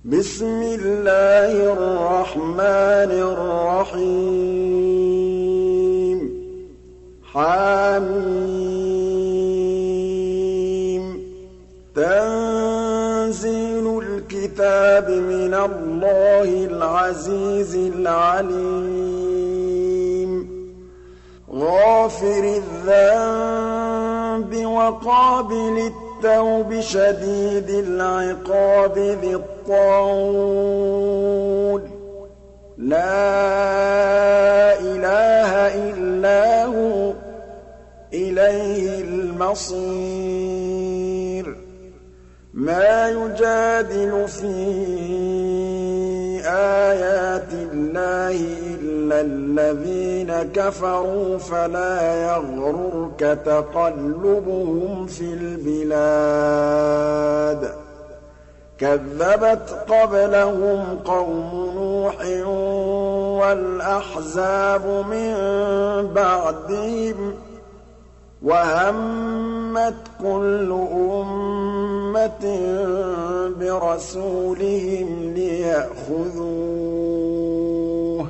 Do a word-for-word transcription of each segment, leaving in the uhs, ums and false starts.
بسم الله الرحمن الرحيم حم تنزيل الكتاب من الله العزيز العليم غافر الذنب وقابل التوب شديد العقاب ذي الطول لا إله إلا هو إليه المصير ما يجادل في آيات الله إلا الذين كفروا فلا يغررك تقلبهم في البلاد كذبت قبلهم قوم نوح والأحزاب من بعدهم وهمت كل أمة برسولهم ليأخذوه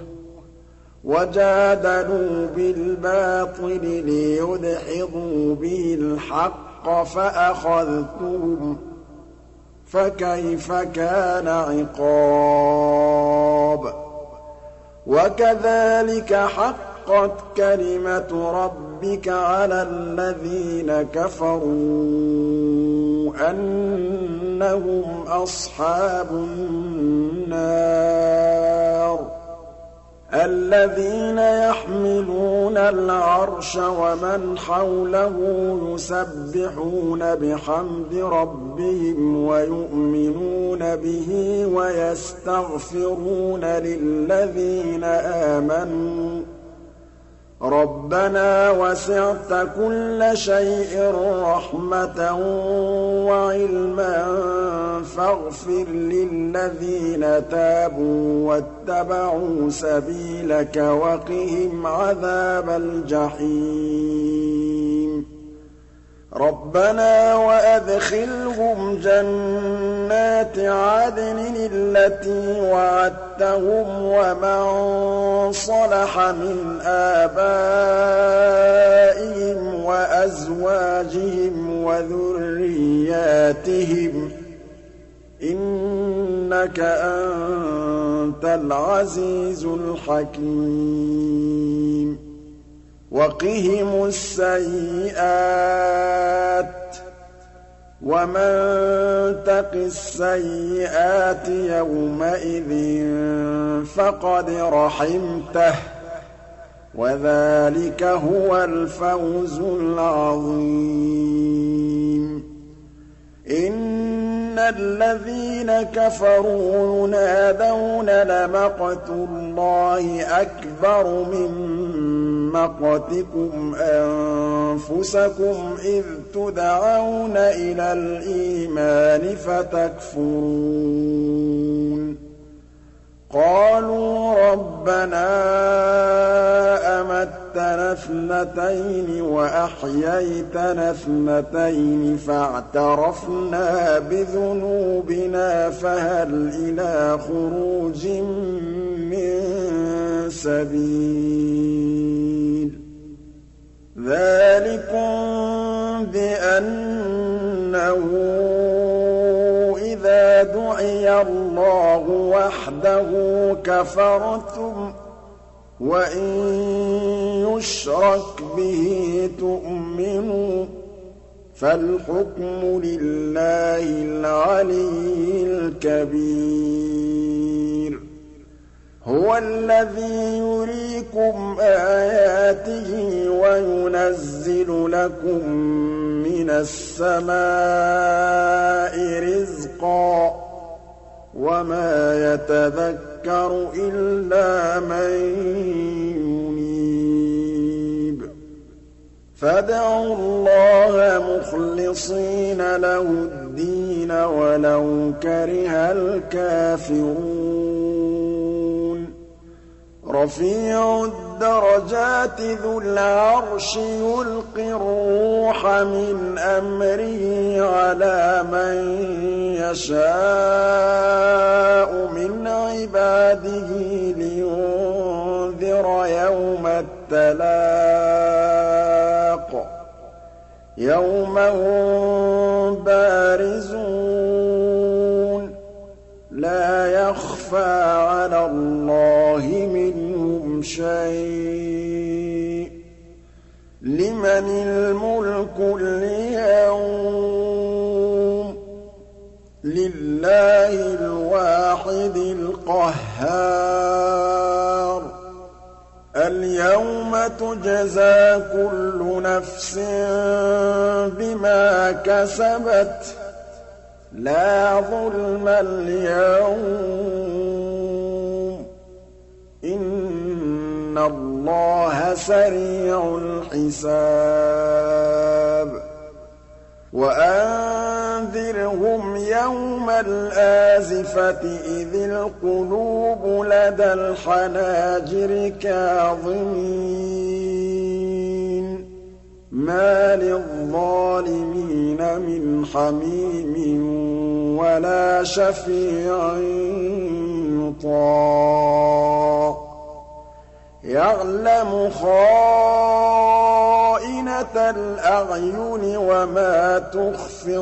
وجادلوا بالباطل ليدحضوا به الحق فأخذتهم فكيف كان عقاب وكذلك حقت كلمة ربك على الذين كفروا أنهم أصحاب النار الذين يحملون العرش ومن حوله يسبحون بحمد ربهم ويؤمنون به ويستغفرون للذين آمنوا ربنا وسعت كل شيء رحمة وعلما فاغفر للذين تابوا واتبعوا سبيلك وقهم عذاب الجحيم ربنا وأدخلهم جنات عدن التي وعدتهم ومن صلح من آبائهم وأزواجهم وذرياتهم إنك أنت العزيز الحكيم وقهم السيئات ومن تق السيئات يومئذ فقد رحمته وذلك هو الفوز العظيم إن الذين كفروا ينادون لمقت الله أكبر من مقتكم أنفسكم إذ تدعون إلى الإيمان فتكفرون قالوا ربنا أمتنا اثنتين وأحييتنا اثنتين فاعترفنا بذنوبنا فهل إلى خروج من سبيل ذلكم بأنه إذا دعي الله وحده كفرتم وإن يشرك به تؤمنوا فالحكم لله العلي الكبير هو الذي يريكم آياته وينزل لكم من السماء رزقا وما يتذكر إلا من ينيب فادعوا الله مخلصين له الدين ولو كره الكافرون رفيع الدرجات ذو العرش يلقي الروح من أمره على من يشاء يَوْمَ هُم بَارِزُونَ لَا يَخْفَىٰ عَلَى اللَّهِ مِنْهُمْ شَيْءٌ ۚ لِّمَنِ الْمُلْكُ الْيَوْمَ ۖ لِلَّهِ الْوَاحِدِ الْقَهَّارِ الْيَوْمَ تُجْزَىٰ كُلُّ نَفْسٍ بِمَا كَسَبَتْ ۚ لَا ظُلْمَ الْيَوْمَ ۚ إِنَّ اللَّهَ سَرِيعُ الْحِسَابِ وَأَنذِرْهُمْ يَوْمَ الْآزِفَةِ إِذِ الْقُلُوبُ لَدَى الْحَنَاجِرِ كَاظِمِينَ مَا لِلظَّالِمِينَ مِنْ حَمِيمٍ وَلَا شَفِيعٍ يُطَاعُ يَعْلَمُ خَائِنَةَ الْأَعْيُنِ وَمَا تُخْفِي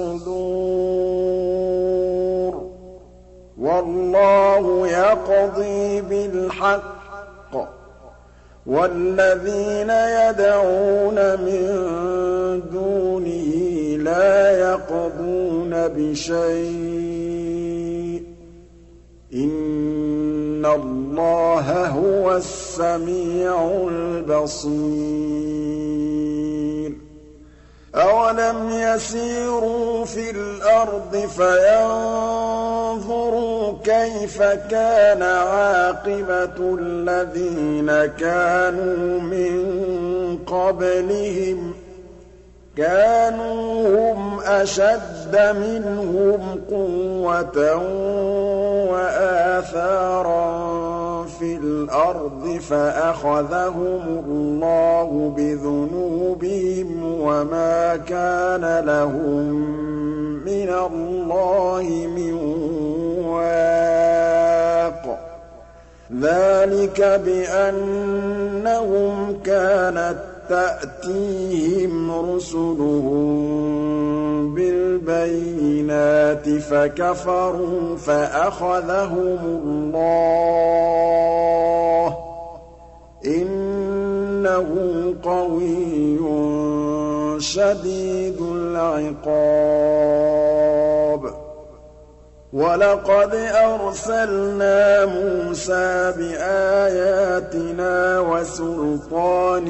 الصُّدُورُ وَاللَّهُ يَقْضِي بِالْحَقِّ ۖ وَالَّذِينَ يَدْعُونَ مِن دُونِهِ لَا يَقْضُونَ بِشَيْءٍ ۗ إِنَّ اللَّهَ هُوَ السَّمِيعُ الْبَصِيرُ أَوَلَمْ يَسِيرُوا فِي الْأَرْضِ فَيَنظُرُوا كَيْفَ كَانَ عَاقِبَةُ الَّذِينَ كَانُوا مِن قَبْلِهِمْ ۚ كَانُوا هُمْ أَشَدَّ مِنْهُمْ قُوَّةً وَآثَارًا فِي الْأَرْضِ فَأَخَذَهُمُ اللَّهُ بِذُنُوبِهِمْ وَمَا كَانَ لَهُم مِّنَ اللَّهِ مِن وَاقٍ ذَٰلِكَ بِأَنَّهُمْ كَانَت تَّأْتِيهِمْ رُسُلُهُم بِالْبَيِّنَاتِ فَكَفَرُوا فَأَخَذَهُمُ اللَّهُ ۚ إِنَّهُ قَوِيٌّ شَدِيدُ الْعِقَابِ وَلَقَدْ أَرْسَلْنَا مُوسَىٰ بِآيَاتِنَا وَسُلْطَانٍ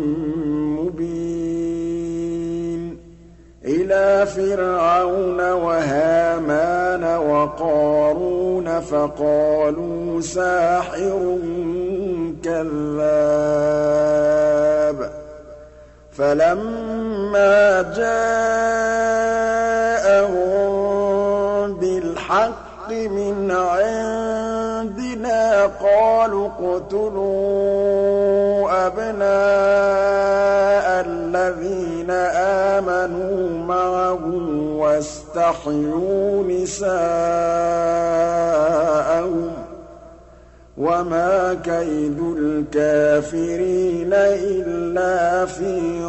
مُّبِينٍ إِلَىٰ فِرْعَوْنَ وَهَامَانَ وَقَارُونَ فَقَالُوا سَاحِرٌ كَذَّابٌ فَلَمَّا جَاءَهُم بِالْحَقِّ مِنْ عِندِنَا قَالُوا اقْتُلُوا أَبْنَاءَ الَّذِينَ آمَنُوا مَعَهُ وَاسْتَحْيُوا نِسَاءَهُمْ ۚ وَمَا كَيْدُ الْكَافِرِينَ إِلَّا فِي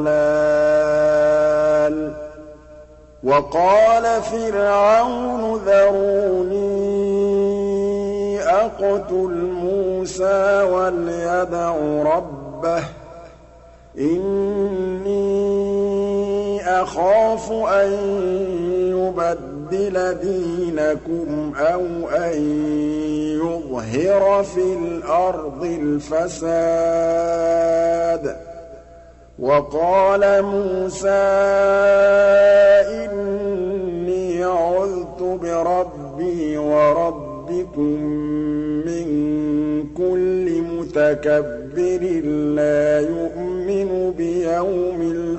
ضَلَالٍ وَقَالَ فِرْعَوْنُ ذَرُونِي أَقْتُلْ مُوسَىٰ وَلْيَدْعُ رَبَّهُ ۖ إِنِّي أَخَافُ أَن يُبَدِّلَ دِينَكُمْ أَوْ أَن يُظْهِرَ فِي الْأَرْضِ الْفَسَادَ وَقَالَ مُوسَىٰ إِنِّي عُذْتُ بِرَبِّي وَرَبِّكُم مِّن كُلِّ مُتَكَبِّرٍ لَّا يُؤْمِنُ بِيَوْمِ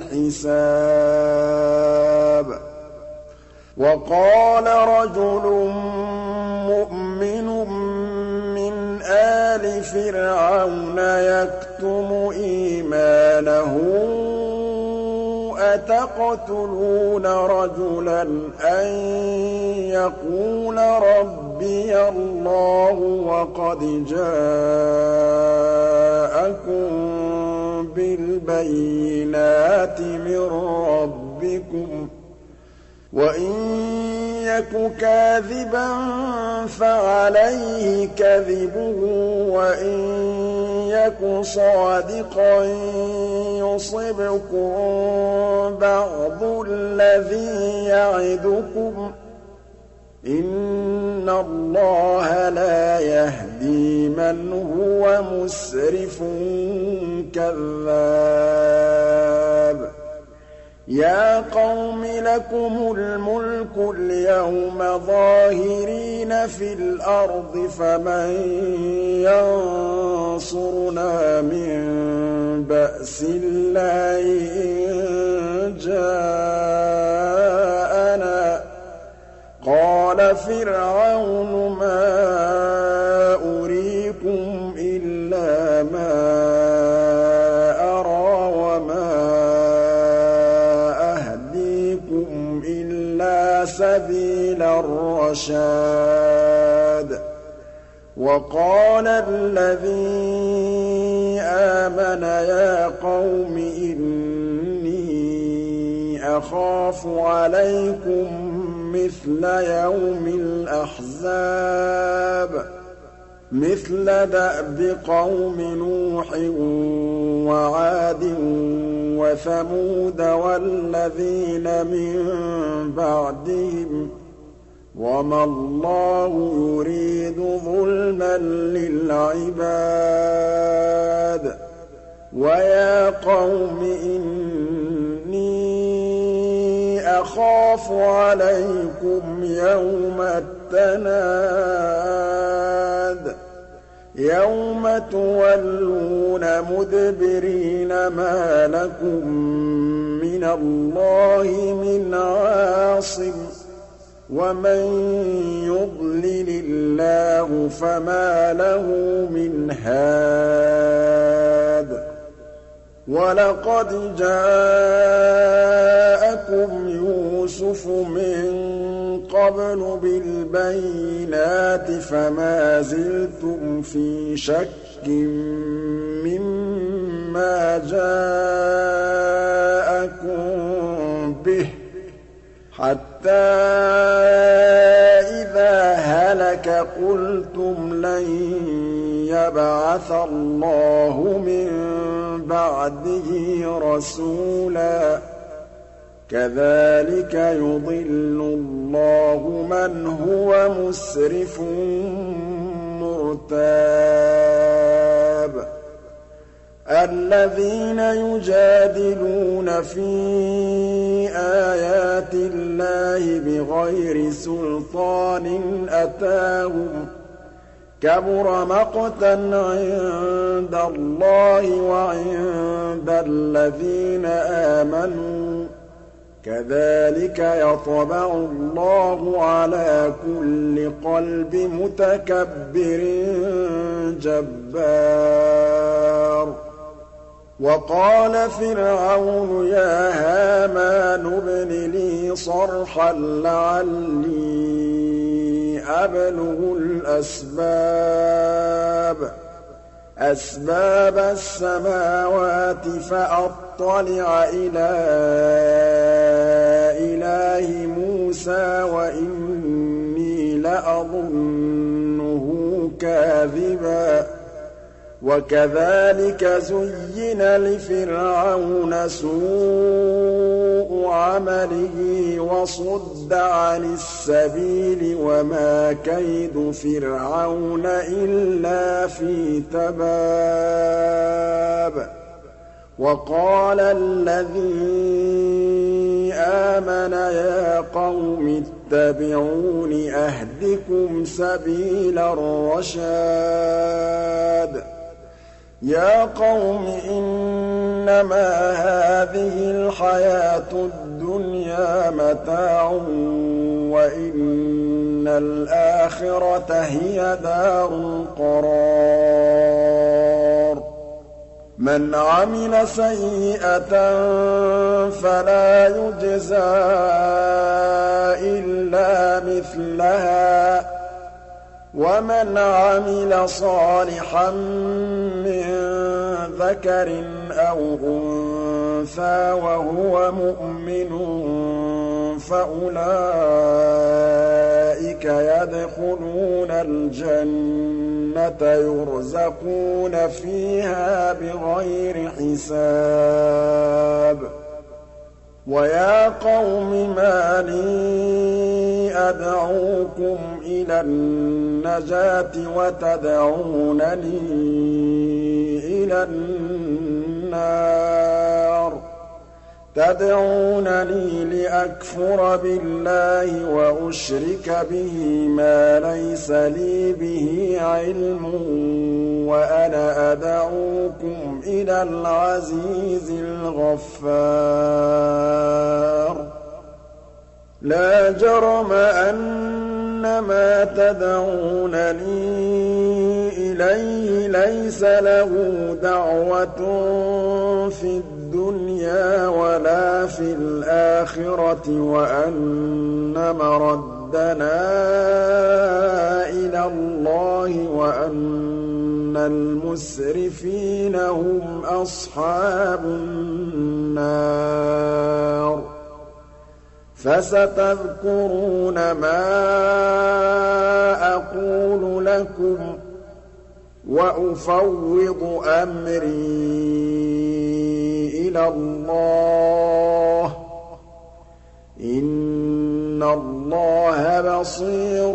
الْحِسَابِ وَقَالَ رَجُلٌ مُّؤْمِنٌ مِّنْ آلِ فِرْعَوْنَ يَكْتُمُ إِيمَانَهُ أَتَقْتُلُونَ رَجُلًا أَن يَقُولَ رَبِّيَ اللَّهُ وَقَدْ جَاءَكُم بِالْبَيِّنَاتِ بِالْبَيِّنَاتِ مِن رَّبِّكُمْ ۖ وَإِن يَكُ كَاذِبًا فَعَلَيْهِ كَذِبُهُ وَإِن يَكُ صَادِقًا يُصِبْكُم بَعْضُ الَّذِي يَعِدُكُمْ ۖ إِنَّ اللَّهَ لَا يَهْدِي مَنْ هُوَ مُسْرِفٌ كَذَّابٌ يَا قَوْمِ لَكُمُ الْمُلْكُ الْيَوْمَ ظَاهِرِينَ فِي الْأَرْضِ فَمَن يَنصُرُنَا مِن بَأْسِ اللَّهِ إِن جَاءَنَا ۚ قَالَ فِرْعَوْنُ مَا أُرِيكُمْ إِلَّا مَا أَرَىٰ وَمَا أَهْدِيكُمْ إِلَّا سَبِيلَ الرَّشَادِ وَقَالَ الَّذِي آمَنَ يَا قَوْمِ إِنِّي أَخَافُ عَلَيْكُم مِّثْلَ يَوْمِ الْأَحْزَابِ مِثْلَ دَأْبِ قَوْمِ نُوحٍ وَعَادٍ وَثَمُودَ وَالَّذِينَ مِن بَعْدِهِمْ ۚ وَمَا اللَّهُ يُرِيدُ ظُلْمًا لِّلْعِبَادِ ۚ وَيَا قَوْمِ إِنِّي أَخَافُ عَلَيْكُمْ يَوْمَ التَّنَادِ يَوْمَ تُوَلُّونَ مُدْبِرِينَ مَا لَكُم مِّنَ اللَّهِ مِنْ عَاصِمٍ ۗ وَمَن يُضْلِلِ اللَّهُ فَمَا لَهُ مِنْ هَادٍ وَلَقَدْ جَاءَكُمْ يُوسُفُ مِن قَبْلُ بِالْبَيِّنَاتِ فَمَا زِلْتُمْ فِي شَكٍّ مِّمَّا جَاءَكُم بِهِ حَتَّىٰ إِذَا هَلَكَ قُلْتُمْ لَن يَبْعَثَ اللَّهُ مِن بَعْدِهِ رَسُولًا ۚ كَذَٰلِكَ يُضِلُّ اللَّهُ مَنْ هُوَ مُسْرِفٌ مُّرْتَابٌ الَّذِينَ يُجَادِلُونَ فِي آيَاتِ اللَّهِ بِغَيْرِ سُلْطَانٍ أَتَاهُمْ ۖ كَبُرَ مَقْتًا عِندَ اللَّهِ وَعِندَ الَّذِينَ آمَنُوا ۚ كَذَٰلِكَ يَطْبَعُ اللَّهُ عَلَىٰ كُلِّ قَلْبِ مُتَكَبِّرٍ جَبَّارٍ وَقَالَ فِرْعَوْنُ يَا هَامَانُ ابْنِ لِي صَرْحًا لَّعَلِّي أَبْلُغُ الْأَسْبَابَ أَسْبَابَ السَّمَاوَاتِ فَأَطَّلِعَ إِلَىٰ إِلَٰهِ مُوسَىٰ وَإِنِّي لَأَظُنُّهُ كَاذِبًا ۚ وَكَذَٰلِكَ زُيِّنَ لِفِرْعَوْنَ سُوءُ عَمَلِهِ وَصُدَّ عَنِ السَّبِيلِ ۚ وَمَا كَيْدُ فِرْعَوْنَ إِلَّا فِي تَبَابٍ وَقَالَ الَّذِي آمَنَ يَا قَوْمِ اتَّبِعُونِ أَهْدِكُمْ سَبِيلَ الرَّشَادِ يَا قَوْمِ إِنَّمَا هَٰذِهِ الْحَيَاةُ الدُّنْيَا مَتَاعٌ وَإِنَّ الْآخِرَةَ هِيَ دَارُ الْقَرَارِ مَنْ عَمِلَ سَيِّئَةً فَلَا يُجْزَىٰ إِلَّا مِثْلَهَا وَمَنْ عَمِلَ صَالِحًا مِّن ذَكَرٍ أَوْ أُنثَىٰ وَهُوَ مُؤْمِنٌ فَأُولَٰئِكَ يَدْخُلُونَ الْجَنَّةَ يُرْزَقُونَ فِيهَا بِغَيْرِ حِسَابٍ وَيَا قَوْمِ مَا لِي أَدْعُوكُمْ إِلَى النَّجَاةِ وَتَدْعُونَنِي إِلَى النَّارِ تَدْعُونَنِي لِأَكْفُرَ بِاللَّهِ وَأُشْرِكَ بِهِ مَا لَيْسَ لِي بِهِ عِلْمٌ وَأَنَا أَدْعُوكُمْ إِلَى الْعَزِيزِ الْغَفَّارِ لَا جَرَمَ أَنَّ مَا تَدْعُونَنِي إِلَيْهِ لَيْسَ لَهُ دَعْوَةٌ فِي الدُّنْيَا وَلَا فِي الْآخِرَةِ وَأَنَّ مَرَدَّنَا إِلَى اللَّهِ وَأَنَّ الْمُسْرِفِينَ هُمْ أَصْحَابُ النَّارِ فَسَتَذْكُرُونَ مَا أَقُولُ لَكُمْ وَأُفَوِّضُ أَمْرِي إِلَى اللَّهِ ۚ إِنَّ اللَّهَ بَصِيرٌ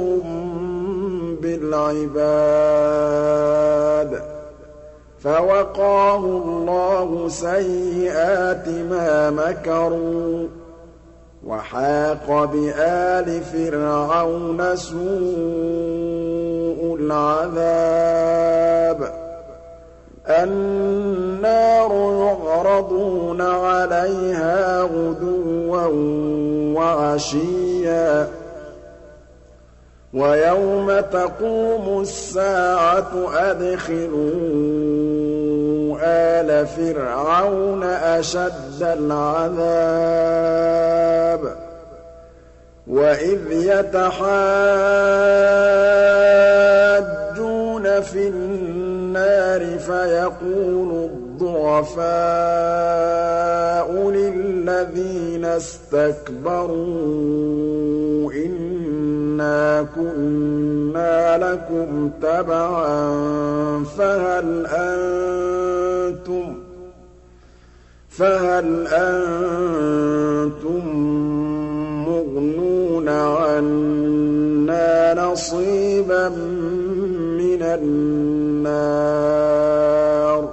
بِالْعِبَادِ فَوَقَاهُ اللَّهُ سَيِّئَاتِ مَا مَكَرُوا وَحَاقَ بِآلِ فِرْعَوْنَ سُوءُ الْعَذَابِ النَّارُ يُعْرَضُونَ عَلَيْهَا غُدُوًّا وَعَشِيًّا وَيَوْمَ تَقُومُ السَّاعَةُ أَدْخِلُوا آلَ فِرْعَوْنَ أَشَدَّ الْعَذَابِ وَإِذْ يَتَحَاجُّونَ فِي النَّارِ فَيَقُولُ الضُّعَفَاءُ لِلَّذِينَ اسْتَكْبَرُوا إِنَّا كُنَّا لَكُمْ تَبَعًا فَهَلْ أَنتُم فَهَلْ أَنتُم مُّغْنُونَ عَنَّا نَصِيبًا مِّنَ النَّارِ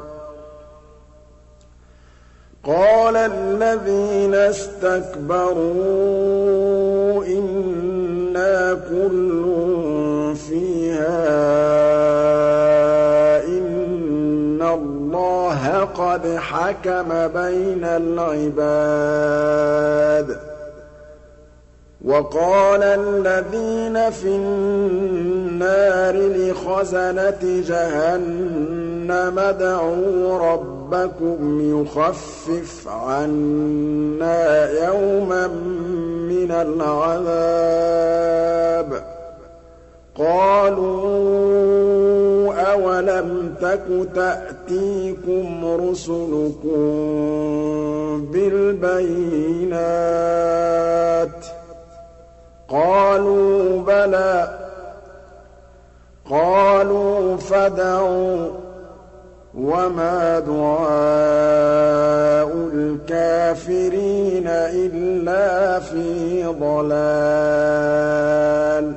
قَالَ الَّذِينَ اسْتَكْبَرُوا إِنَّا كُلٌّ فِيهَا إِنَّ اللَّهَ قَدْ حَكَمَ بَيْنَ الْعِبَادِ وَقَالَ الَّذِينَ فِي النَّارِ لِخَزَنَةِ جَهَنَّمَ ادْعُوا رَبَّكُمْ يُخَفِّفْ عَنَّا يَوْمًا مِّنَ الْعَذَابِ قَالُوا أَوَلَمْ تَكُ تَأْتِيكُمْ رُسُلُكُم بِالْبَيِّنَاتِ قَالُوا بَلَىٰ قَالُوا فَادْعُوا وَمَا دُعَاءُ الْكَافِرِينَ إِلَّا فِي ضَلَالٍ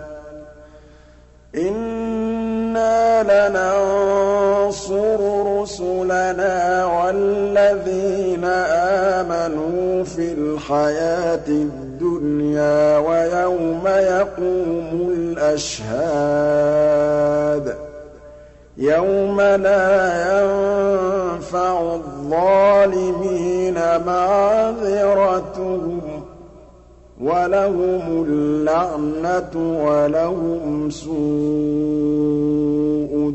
إِنَّا لَنَنصُرُ رُسُلَنَا وَالَّذِينَ آمَنُوا فِي الْحَيَاةِ الدُّنْيَا وَيَوْمَ يَقُومُ الْأَشْهَادُ يَوْمَ لَا يَنفَعُ الظَّالِمِينَ مَعْذِرَتُهُمْ وَلَهُمُ اللَّعْنَةُ وَلَهُمْ سُوءُ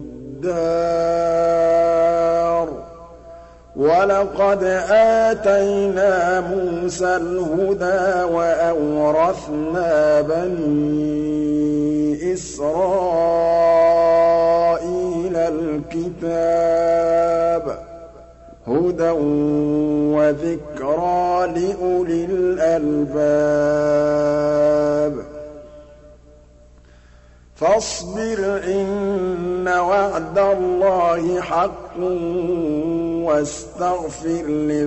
الدَّارِ وَلَقَدْ آتَيْنَا مُوسَى الْهُدَىٰ وَأَوْرَثْنَا بَنِي إِسْرَائِيلَ الكتاب هدى وذكرى لأولي الألباب فاصبر إن وعد الله حق واستغفر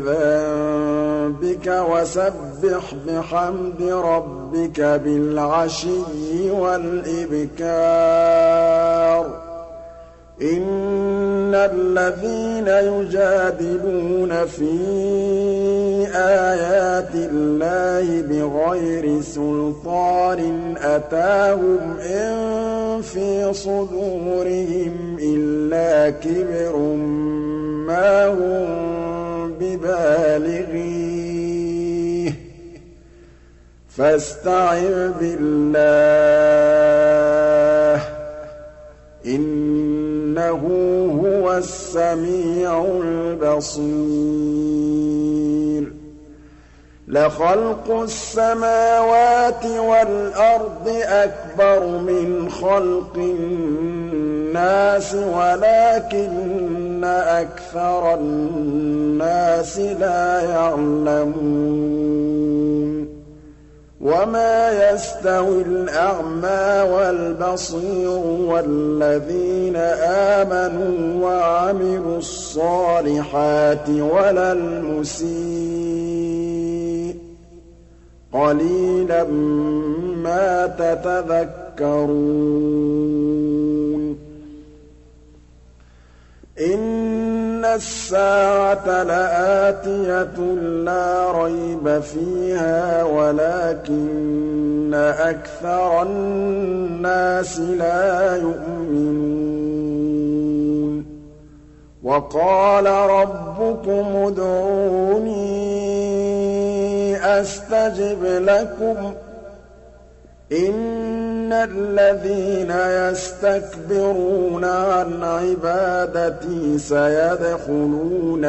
لذنبك وسبح بحمد ربك بالعشي والإبكار إن الذين يجادلون في آيات الله بغير سلطان أتاهم إن في صدورهم إلا كبر ما هم ببالغيه فاستعذ بالله إنه هو السميع البصير لخلق السماوات والأرض أكبر من خلق الناس ولكن أكثر الناس لا يعلمون وما يستوي الأعمى والبصير والذين آمنوا وعملوا الصالحات ولا المسيء قليلا ما تتذكرون إن الساعة لآتية لا ريب فيها ولكن أكثر الناس لا يؤمنون وقال ربكم ادعوني أستجب لكم إن الذين يستكبرون عن عبادتي سيدخلون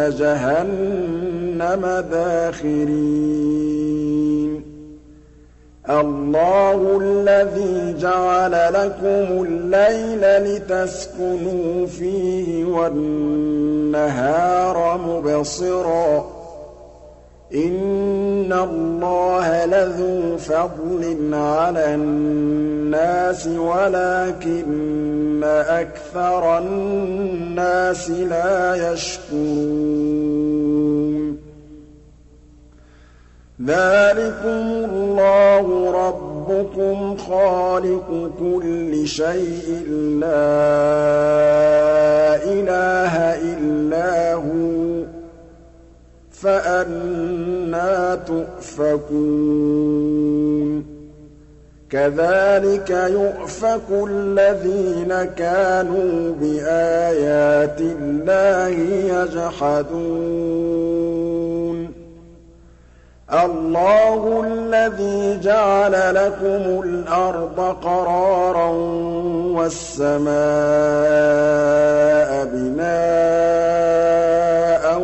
جهنم داخرين الله الذي جعل لكم الليل لتسكنوا فيه والنهار مبصرا إن الله لذو فضل على الناس ولكن أكثر الناس لا يشكرون ذلكم الله ربكم خالق كل شيء لا إله إلا هو فأنى تؤفكون كذلك يؤفك الذين كانوا بآيات الله يجحدون الله الذي جعل لكم الأرض قرارا والسماء بناء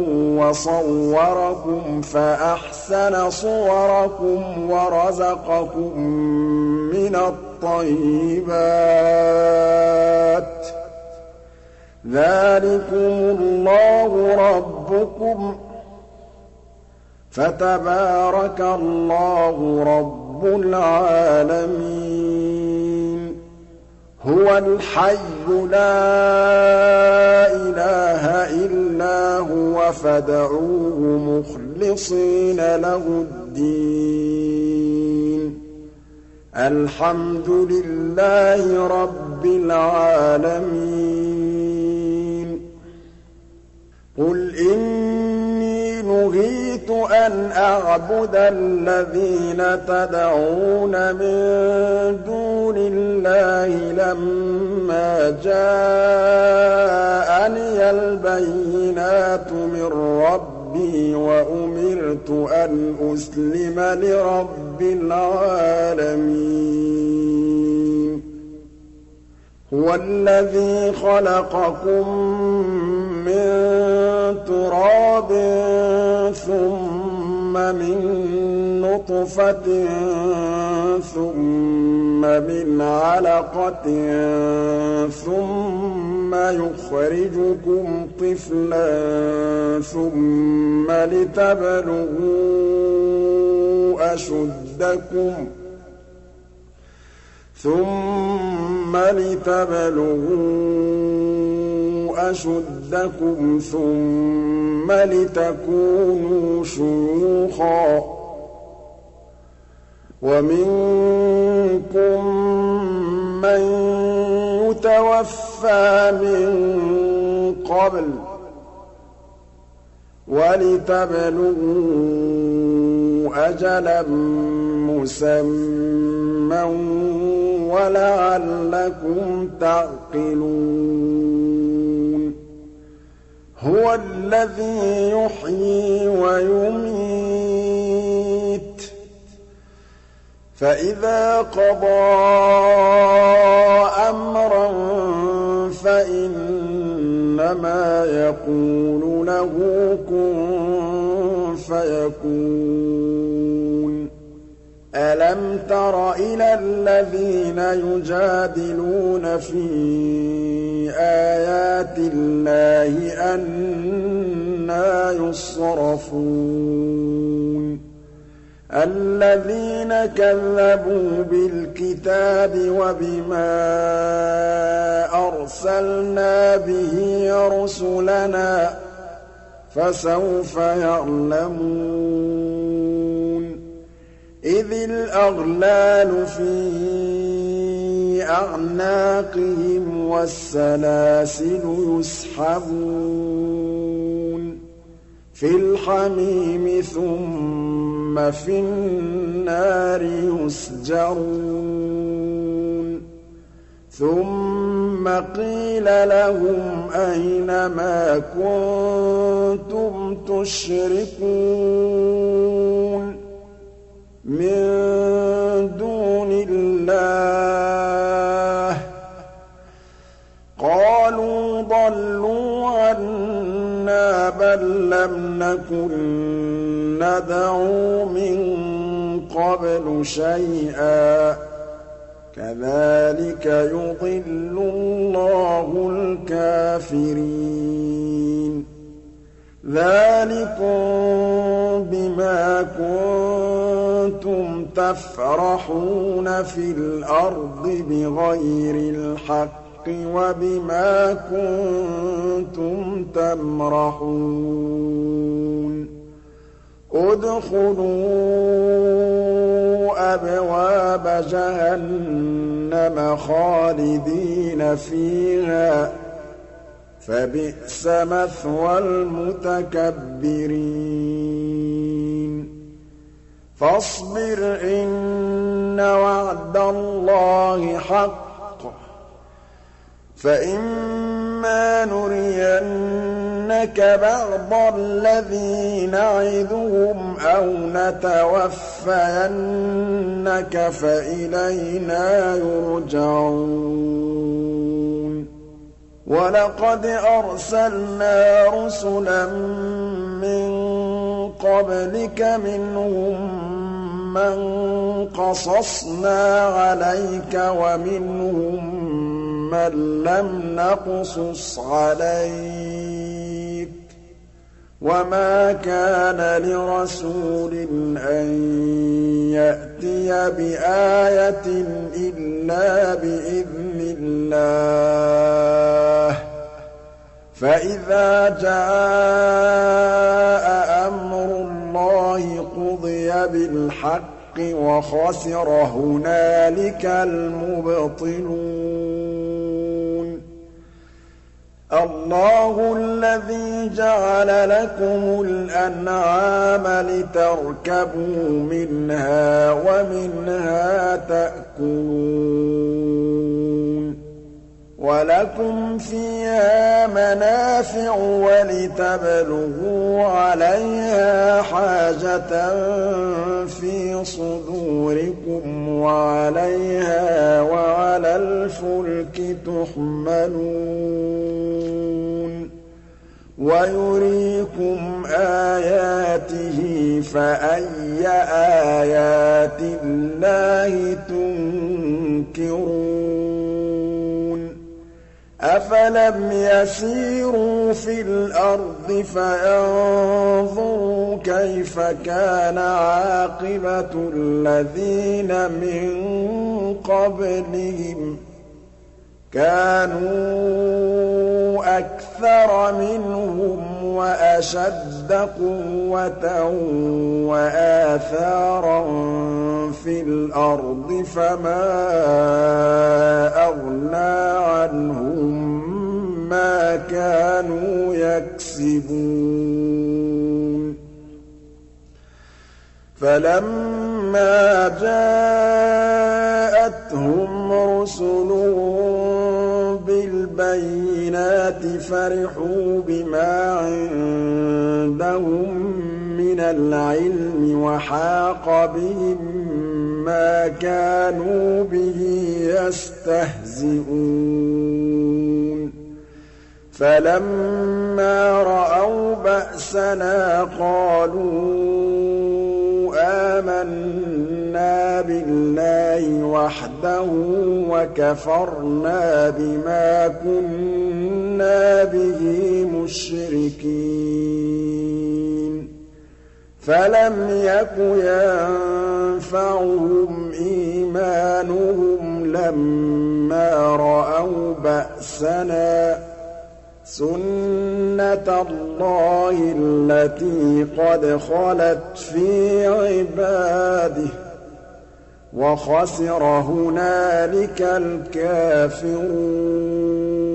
وصوركم فأحسن صوركم ورزقكم من الطيبات ذلكم الله ربكم فتبارك الله رب العالمين هو الحي لا إله إلا هو فادعوه مخلصين له الدين الحمد لله رب العالمين قل إني نهيت أن أعبد الذين تدعون من دون الله لما جاءني البينات من ربي وأمرت أن أسلم لرب العالمين هو الذي خلقكم من تراب ثم من نطفة ثم من علقة ثم يخرجكم طفلا ثم لتبلغوا أشدكم ثم لتبلغوا أشدكم ثم لتكونوا شيوخا ومنكم من يتوفى من قبل ولتبلغوا أجلا مسمى ولعلكم تعقلون هو الذي يحيي ويميت فإذا قضى أمرا فإنما يقول له كن فيكون ألم تر إلى الذين يجادلون في آيات الله أنى يصرفون الذين كذبوا بالكتاب وبما أرسلنا به رسلنا فسوف يعلمون إذ الأغلال في أعناقهم والسلاسل يسحبون في الحميم ثم في النار يسجرون ثم قيل لهم أين ما كنتم تشركون من دون الله قالوا ضلوا عنا بل لم نكن ندعو من قبل شيئا كذلك يضل الله الكافرين ذلكم بما كنتم تفرحون في الأرض بغير الحق وبما كنتم تمرحون ادخلوا أبواب جهنم خالدين فيها فبئس مثوى المتكبرين فاصبر إن وعد الله حق فإما نرينك بعض الذي نعدهم أو نتوفينك فإلينا يرجعون ولقد أرسلنا رسلا من قبلك منهم من قصصنا عليك ومنهم من لم نقصص عليك وما كان لرسول أن يأتي بآية إلا بإذن الله فإذا جاء أمر الله قضي بالحق وخسر هنالك المبطلون الله الذي جعل لكم الأنعام لتركبوا منها ومنها تأكلون وَلَكُمْ فِيهَا مَنَافِعُ وَلِتَبْلُغُوا عَلَيْهَا حَاجَةً فِي صُدُورِكُمْ وَعَلَيْهَا وَعَلَى الْفُلْكِ تُحْمَلُونَ وَيُرِيكُمْ آيَاتِهِ فَأَيَّ آيَاتِ اللَّهِ تُنكِرُونَ أَفَلَمْ يَسِيرُوا فِي الْأَرْضِ فَيَنظُرُوا كَيْفَ كَانَ عَاقِبَةُ الَّذِينَ مِن قَبْلِهِمْ ۚ كَانُوا أَكْثَرَ مِنْهُمْ وَأَشَدَّ قُوَّةً وَآثَارًا فِي الْأَرْضِ فَمَا أَغْنَىٰ عَنْهُم مَّا كَانُوا يَكْسِبُونَ فَلَمَّا جَاءَتْهُمْ رُسُلُهُم بِالْبَيِّنَاتِ فَرِحُوا بِمَا عِندَهُم مِّنَ الْعِلْمِ وَحَاقَ بِهِم مَّا كَانُوا بِهِ يَسْتَهْزِئُونَ فَلَمَّا رَأَوْا بَأْسَنَا قَالُوا آمَنَّا بِاللَّهِ وَحْدَهُ وَكَفَرْنَا بِمَا كُنَّا بِهِ مُشْرِكِينَ فَلَمْ يَكُ يَنفَعُهُمْ إِيمَانُهُمْ لَمَّا رَأَوْا بَأْسَنَا ۖ سُنَّةَ اللَّهِ الَّتِي قَدْ خَلَتْ فِي عِبَادِهِ ۖ وَخَسِرَ هُنَالِكَ الْكَافِرُونَ